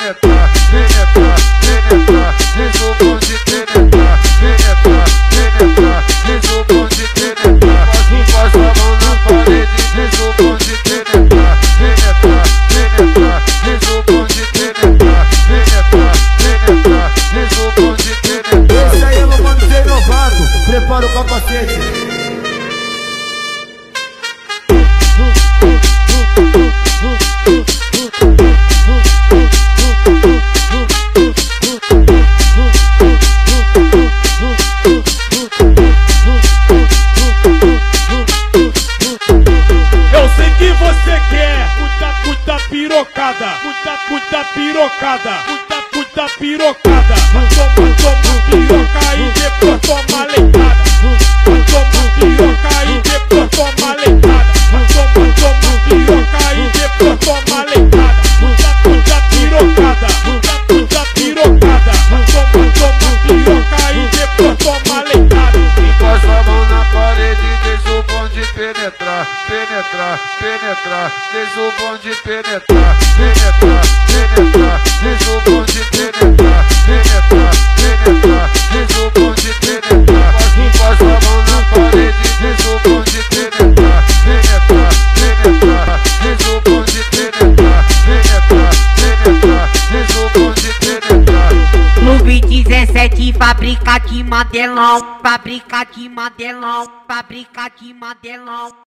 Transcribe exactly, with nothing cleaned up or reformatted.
penetrar, penetrar, penetrar, diz o bom de penetrar, penetrar, penetrar, diz o bom de penetrar. Encosta a mão na parede, diz o bom de penetrar, penetrar, penetrar, diz o bom de penetrar, penetrar, penetrar, diz o bom de penetrar. Esse aí é o mano ser novato, prepara o capacete. Eu sei que você quer muita, muita pirocada, muita, muita pirocada, muita, muita pirocada. Toma, toma piroca e depois toma leitada. Toma piroca e depois toma leitada. Toma, toma piroca e depois toma leitada. Muita, muita pirocada, muita, muita pirocada. Toma, toma piroca e depois toma leitada. Encosta a mão na parede, diz o bom de penetrar, penetrar, penetrar, diz o bom de penetrar, penetrar, penetrar, diz o bom de penetrar, penetrar, penetrar, diz o bom de penetrar. Encosta a mão na parede, diz o bom de penetrar, penetrar, penetrar, diz o bom de penetrar, penetrar, penetrar, diz o bom de penetrar. Clube dezessete, fábrica de modelão, fábrica de modelão, fábrica de modelão.